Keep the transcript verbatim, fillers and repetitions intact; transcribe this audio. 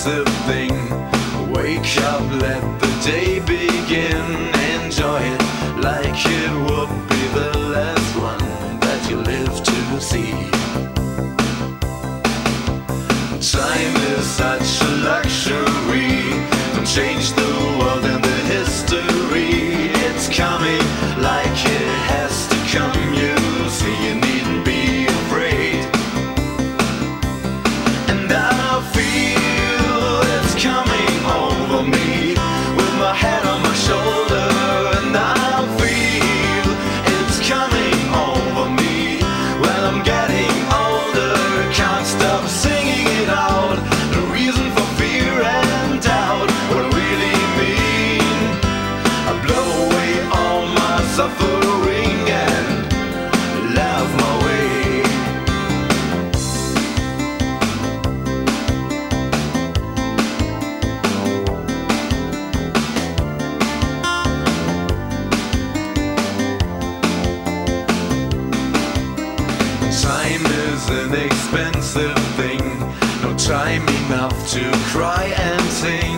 expensive thing. Wake up, let the day begin. Enjoy it like it would be the last one that you live to see. Time is such a luxury. Don't change the world and the history. It's coming like it has to come. You see, you needn't be afraid. And I feel it's coming over me with my head on my shoulder. And I feel it's coming over me when I'm getting older. Can't stop singing it out. The reason for fear and doubt, what I really mean. I blow away all my suffering and laugh my way. Time is an expensive thing. No time enough to cry and sing.